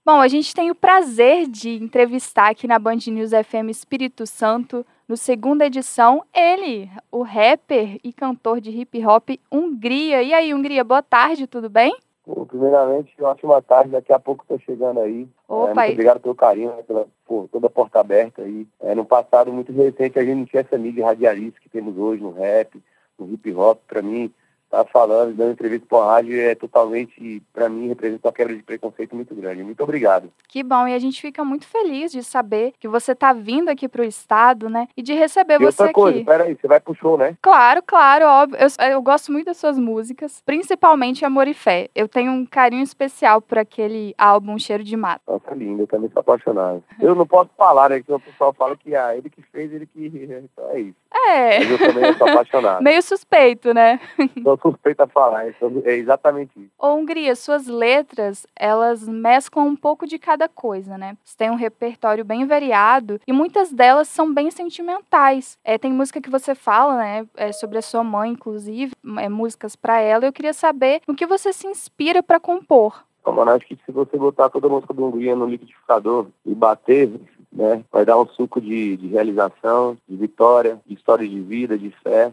Bom, a gente tem o prazer de entrevistar aqui na Band News FM Espírito Santo, no segunda edição, ele, o rapper e cantor de hip hop Hungria. E aí, Hungria, boa tarde, tudo bem? Bom, primeiramente, ótima tarde. Daqui a pouco estou chegando aí. Opa, Muito obrigado pelo carinho, né, por toda a porta aberta aí. No passado muito recente, a gente não tinha essa mídia radialista que temos hoje no rap, no hip hop. Para mim, estar falando, dando entrevista para a rádio é totalmente, para mim, representa uma quebra de preconceito muito grande. Muito obrigado. que bom, e a gente fica muito feliz de saber que você está vindo aqui para o estado, né? E de receber E você outra coisa, aqui. peraí, você vai pro show, né? Claro, claro, óbvio. Eu gosto muito das suas músicas, principalmente Amor e Fé. Eu tenho um carinho especial por aquele álbum Cheiro de Mato. Nossa, lindo, eu também sou apaixonado. Eu não posso falar, né? Que o pessoal fala que ele que fez, ele que... Então é isso. É, Mas eu também sou apaixonado. meio suspeito, né? Sou suspeito a falar, então é exatamente isso. Ô, Hungria, suas letras, elas mesclam um pouco de cada coisa, né? Você tem um repertório bem variado e muitas delas são bem sentimentais. Tem música que você fala, né, sobre a sua mãe, inclusive, músicas pra ela. Eu queria saber no que você se inspira pra compor. Então, mano, acho que se você botar toda a música do Hungria no liquidificador e bater, né, vai dar um suco de realização, de vitória, de história de vida, de fé.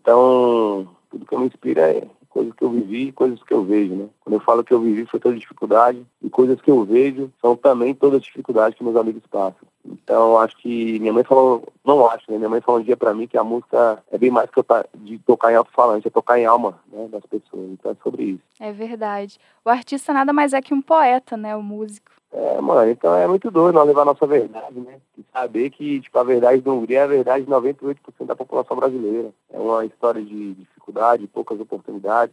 Então, tudo que eu me inspiro é coisas que eu vivi e coisas que eu vejo, né? Quando eu falo que eu vivi foi toda dificuldade e coisas que eu vejo são também todas as dificuldades que meus amigos passam. Então, acho que minha mãe falou, não acho, né? Minha mãe falou um dia pra mim que a música é bem mais que de tocar em alto-falante, é tocar em alma, né, das pessoas. Então, é sobre isso. É verdade. O artista nada mais é que um poeta, né, o músico. Mano, então é muito doido nós levar a nossa verdade, né? E saber que, tipo, a verdade do Hungria é a verdade de 98% da população brasileira. É uma história de dificuldade, poucas oportunidades,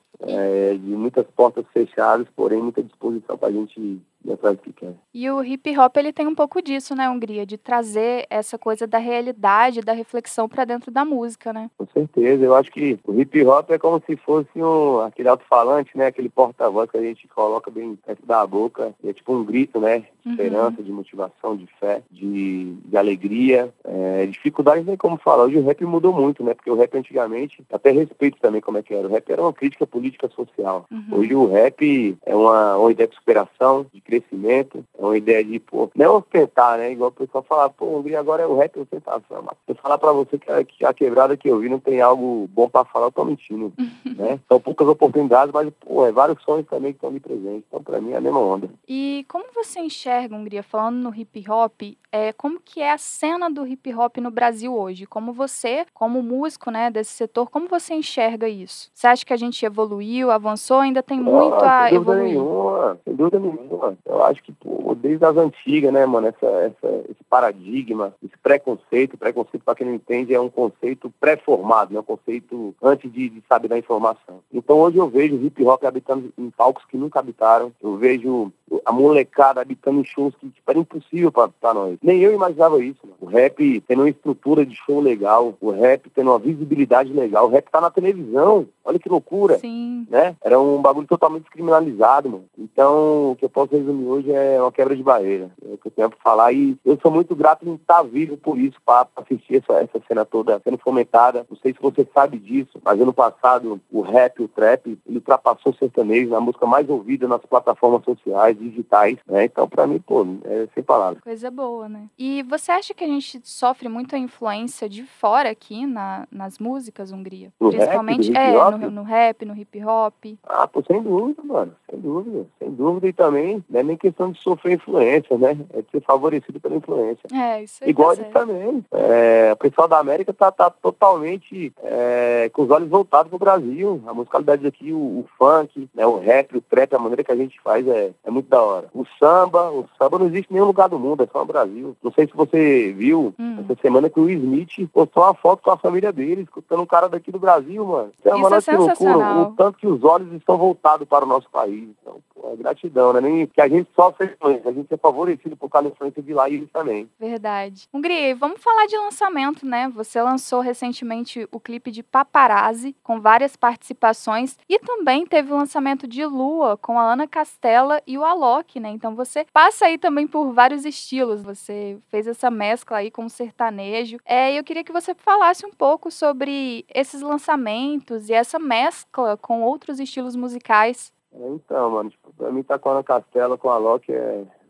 de muitas portas fechadas, porém muita disposição pra gente ir atrás do que quer. E o hip hop, ele tem um pouco disso, né, Hungria? De trazer essa coisa da realidade, da reflexão pra dentro da música, né? Com certeza, eu acho que o hip hop é como se fosse aquele alto-falante, né? Aquele porta-voz que a gente coloca bem perto da boca. E é tipo um grito, né? De esperança, de motivação, de fé, de alegria. Dificuldades nem como falar. Hoje o rap mudou muito, né? Porque o rap antigamente, até respeito também como é que era. O rap era uma crítica política social. Hoje o rap é uma ideia de superação, de crescimento, é uma ideia de, não ostentar, né? Igual o pessoal fala, Hungria agora é o rap ostentação. Mas se eu falar pra você que a quebrada que eu vi não tem algo bom pra falar, eu tô mentindo, né? São poucas oportunidades, mas, vários sonhos também que estão ali presentes. Então, pra mim, é a mesma onda. E como você enxerga, Hungria, falando no hip hop, como que é a cena do hip hop no Brasil hoje? Como você, como músico, né, desse setor, como você enxerga isso? Você acha que a gente evoluiu, avançou, ainda tem muito a Sem dúvida evoluir? nenhuma, sem dúvida nenhuma. Eu acho que, desde as antigas, né, mano, esse paradigma, esse preconceito pra quem não entende, é um conceito pré-formado, né, um conceito antes de saber da informação. Então hoje eu vejo o hip hop habitando em palcos que nunca habitaram, eu vejo a molecada habitando em shows que era impossível pra nós. Nem eu imaginava isso, mano. O rap tendo uma estrutura de show legal, o rap tendo uma visibilidade legal, o rap tá na televisão, olha que loucura. Sim. Né? Era um bagulho totalmente descriminalizado, mano. Então, o que eu posso resumir hoje é uma quebra de barreira. É o que eu tenho pra falar. E eu sou muito grato em estar vivo por isso, para assistir essa cena toda sendo fomentada. Não sei se você sabe disso, mas ano passado o rap, o trap, ele ultrapassou o sertanejo na música mais ouvida nas plataformas sociais, digitais, né? Então, pra mim, é sem palavras. Coisa boa, né? E você acha que a gente sofre muito a influência de fora aqui nas músicas, Hungria? No Principalmente, rap, do hip hop? no rap, no hip hop. Sem dúvida, mano. Sem dúvida. Sem dúvida. E também não é nem questão de sofrer influência, né? É de ser favorecido pela influência. Isso aí. Igual tá eles certo. também. O pessoal da América tá totalmente com os olhos voltados pro Brasil. A musicalidade aqui, o funk, né, o rap, o trap, a maneira que a gente faz é muito da hora. O samba não existe em nenhum lugar do mundo, é só no Brasil. Não sei se você viu essa semana que o Will Smith postou uma foto com a família dele, escutando um cara daqui do Brasil, mano. Isso é sensacional. O tanto que os olhos estão voltados para o nosso país. Então, é gratidão, né? Nem que a gente sofre influência, a gente é favorecido por causa da influência de lá e eles também. Verdade. Hungria, vamos falar de lançamento, né? Você lançou recentemente o clipe de Paparazzi, com várias participações, e também teve o lançamento de Lua, com a Ana Castela e o Alok, né? Então você passa aí também por vários estilos, você fez essa mescla aí com o sertanejo. Eu queria que você falasse um pouco sobre esses lançamentos e essa mescla com outros estilos musicais. Então, mano, pra mim tá com a Ana Castela, com a Loki, é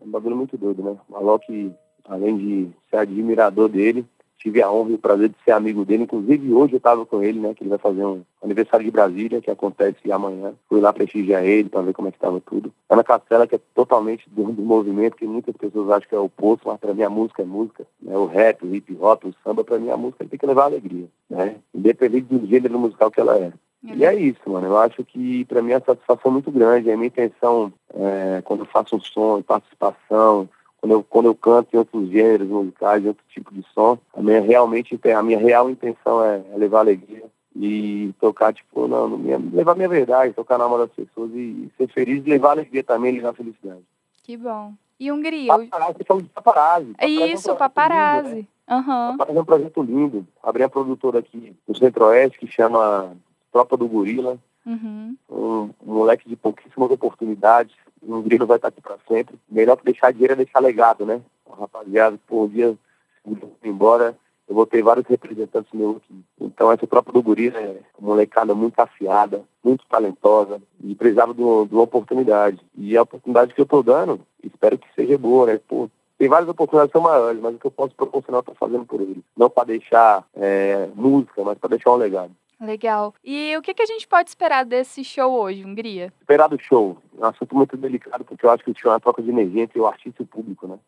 um bagulho muito doido, né? O Alok, além de ser admirador dele, tive a honra e o prazer de ser amigo dele. Inclusive, hoje eu estava com ele, né? Que ele vai fazer um aniversário de Brasília, que acontece amanhã. Fui lá prestigiar ele para ver como é que estava tudo. Ana Castela, que é totalmente do movimento, que muitas pessoas acham que é o oposto, mas para mim a música é música. Né? O rap, o hip hop, o samba, para mim a música tem que levar alegria, né? Independente do gênero musical que ela é. E é isso, mano. Eu acho que para mim é uma satisfação muito grande. A minha intenção, quando eu faço um som, participação, quando eu canto em outros gêneros musicais, em outro tipo de som, a minha real intenção é levar alegria e tocar, tipo, levar minha verdade, tocar na alma das pessoas e ser feliz, levar alegria também, levar felicidade. Que bom. E Hungria? Paparazzi, você falou de Paparazzi. Isso, Paparazzi. Lindo, né? Paparazzi é um projeto lindo. Abri uma produtora aqui no Centro-Oeste que chama Tropa do Gorila. Um moleque de pouquíssimas oportunidades. O Grilo vai estar aqui para sempre. Melhor que deixar dinheiro é deixar legado, né? Rapaziada, por dia, se eu embora, eu vou ter vários representantes meus aqui. Então, essa Tropa do Gorila é uma molecada muito afiada, muito talentosa e precisava de uma oportunidade. E a oportunidade que eu estou dando, espero que seja boa, né? Pô, tem várias oportunidades que são maiores, mas o que eu posso proporcionar eu estou fazendo por eles. Não para deixar música, mas para deixar um legado. Legal. E o que a gente pode esperar desse show hoje, Hungria? Esperar do show. É um assunto muito delicado, porque eu acho que o show é uma troca de energia entre o artista e o público, né?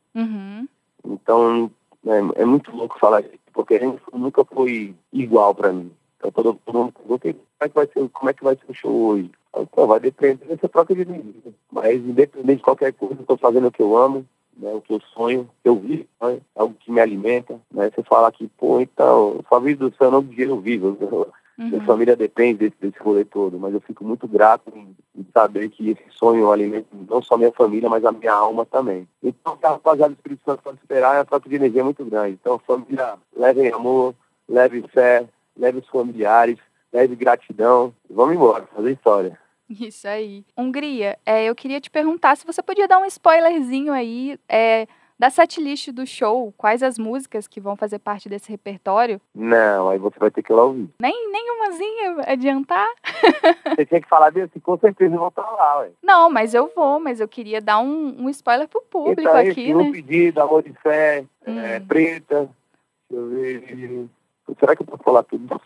Então, é muito louco falar isso, porque a gente nunca foi igual pra mim. Então, todo mundo pergunta como é que vai ser o show hoje. Então, vai depender dessa troca de energia. Mas, independente de qualquer coisa, eu tô fazendo o que eu amo, né, o que eu sonho, eu vivo, né, algo que me alimenta. Né? Você fala que, pô, então, só vivo do seu nome de eu vivo. Minha família depende desse rolê todo, mas eu fico muito grato em saber que esse sonho alimenta não só minha família, mas a minha alma também. Então, a rapaziada do Espírito Santo pode esperar, é uma troca de energia muito grande. Então, família, levem amor, leve fé, leve os familiares, leve gratidão. Vamos embora, fazer história. Isso aí. Hungria, eu queria te perguntar se você podia dar um spoilerzinho aí da setlist do show, quais as músicas que vão fazer parte desse repertório? Não, aí você vai ter que ir lá ouvir. Nenhumazinha adiantar? Você tinha que falar desse, com certeza eu vou estar lá, ué. Não, mas eu queria dar um spoiler pro público então, aqui, né? Um pedido, Amor de Fé, Preta, deixa eu ver... Será que eu posso falar tudo?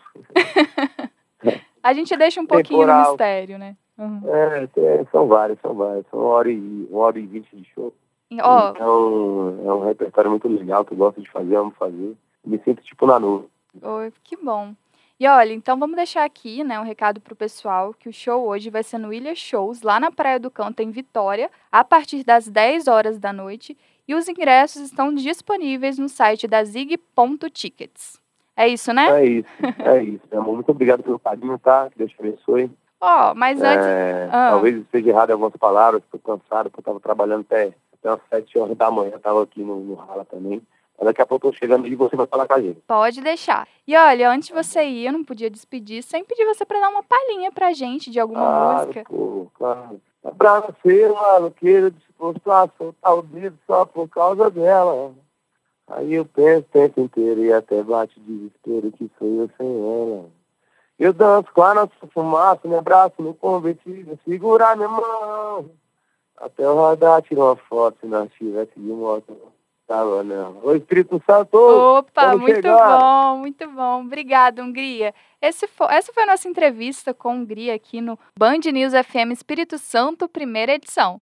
A gente deixa um pouquinho no mistério, né? São várias. São 1h20 de show. Então, é um repertório muito legal que eu gosto de fazer, amo fazer. Me sinto tipo na nuvem. Que bom. E olha, então vamos deixar aqui, né, um recado pro pessoal, que o show hoje vai ser no Ilha Shows, lá na Praia do Canto, em Vitória, a partir das 10 horas da noite, e os ingressos estão disponíveis no site da zig.tickets. É isso, né? É isso, meu amor. Muito obrigado pelo carinho, tá? Que Deus te abençoe. Mas antes... Talvez esteja errado algumas palavras, estou cansado, porque eu estava trabalhando até umas 7 horas da manhã, estava aqui no Rala também. Mas daqui a pouco eu tô chegando e você vai falar com a gente. Pode deixar. E olha, antes de você ir, eu não podia despedir, sem pedir você pra dar uma palhinha pra gente de alguma música. Claro. Pra ser maloqueiro, disposto a soltar o dedo só por causa dela. Aí eu penso o tempo inteiro e até bate desespero que sou eu sem ela. Eu danço com a nossa fumaça, me abraço no convertível, segurar minha mão. Até o radar tirou uma foto, se nós tivesse de moto. Tava não. Ô Espírito Santo! Opa, muito bom. Obrigada, Hungria. Essa foi a nossa entrevista com Hungria aqui no Band News FM Espírito Santo, primeira edição.